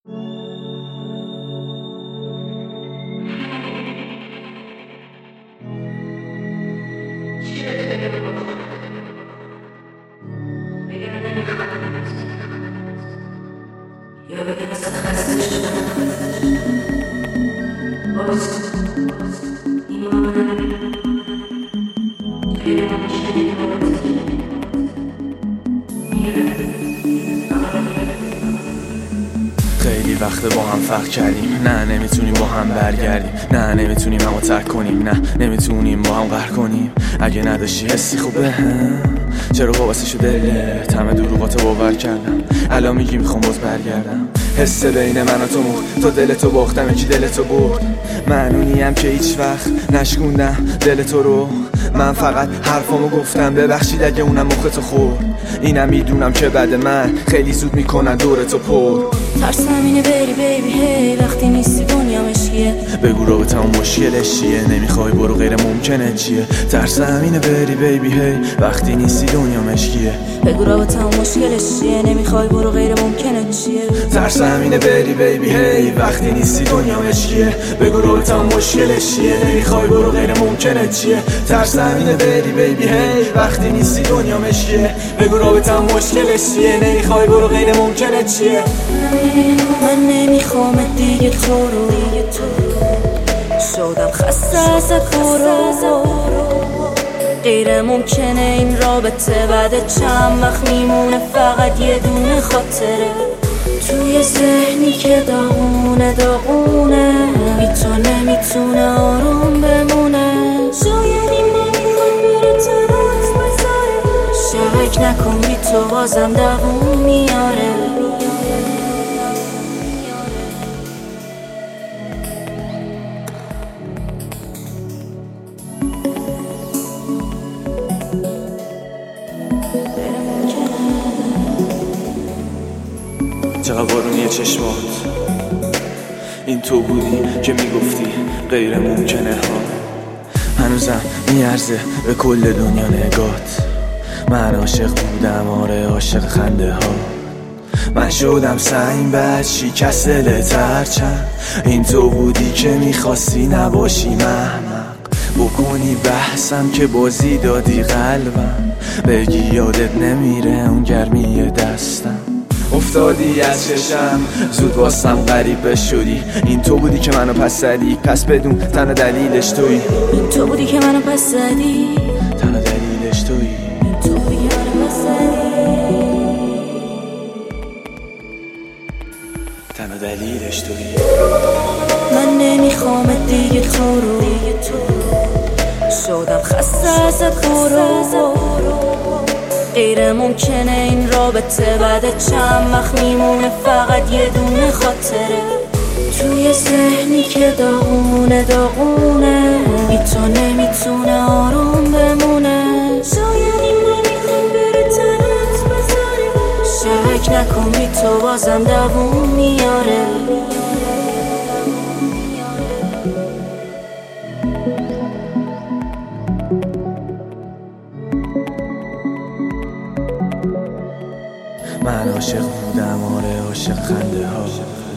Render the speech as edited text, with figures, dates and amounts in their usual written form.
خیلی وقت با هم فرق کردیم، نه نمیتونیم با هم برگردیم، نه نمیتونیم همو ترک کنیم، نه نمیتونیم با هم قهر کنیم. اگه نداشتی حسی خوبه چرا وابسته شو دلت؟ همه دروغاتو باور کردم، الان میگی میخوام باز برگردم. حس بین من و تو مرد، تو دلتو باختم یکی دلتو برد. من اونیم که هیچ وقت نشکوندم دل تو رو، من فقط حرفامو گفتم ببخشید اگه اونم مختو خورد. اینم میدونم که بعد من خیلی زود میکنن دورتو پر. ترسم اینه بری بیبی هی وقتی نیستی دنیا مشکیه. بگو رابطمون مشکلش چیه؟ نمیخوای برو غیر ممکنه چیه؟ ترسم اینه بری بیبی هی وقتی نیستی دنیا مشکیه. بگو رابطمون مشکلش چیه؟ نمیخوای برو غیر ممکنه چیه؟ ترسم اینه بری بیبی هی وقتی نیستی دنیا مشکیه. بگو رابطمون مشکلش چیه؟ نمیخوای برو غیر ممکنه چیه؟ ترسم اینه بری بیبی هی وقتی نیستی دنیا مشکیه. بگو رابطمون مشکلش چیه؟ نمیخوای برو غیر ممکنه چیه؟ من نمیخوام دیگه تو رو، شدم خسته ازت برو. غیر ممکنه این رابطه بعد چند وقت میمونه فقط یه دونه خاطره توی ذهنی که داغونه داغونه. بی تو نمیتونه آروم بمونه. شاید این نمیخواد بره تنات بذاره. شک نکن بی تو بازم دووم میاره. چقدر بارونیه چشمات، این تو بودی که میگفتی غیر ممکنه ها. هنوزم میارزه به کل دنیا نگات. من عاشق بودم، آره عاشق خنده ها. من شدم سنگ بعد شکست دلت هرچند این تو بودی که میخواستی نباشی محمق. بکنی بحثم که بازی دادی قلبم، بگی یادت نمیره اون گرمی دستم. افتادی از چشم زود واسم غریبه شدی. این تو بودی که منو پس زدی، پس بدون تنها دلیلش تویی. این تو بودی که منو پس زدی، تنها دلیلش تویی. این تو بودی که منو پس زدی، تنها دلیلش تویی. من نمیخوام دیگه تو رو، شدم خسته ازت برو. غیر ممکنه این رابطه بعد چند وقت میمونه فقط یه دونه خاطره توی ذهنی که داغونه داغونه. بی تو نمیتونه آروم بمونه. شاید این نمیخواد بره تنات بذاره. شک نکن بی تو بازم دووم میاره. من عاشق بودم، آره عاشق خنده ها.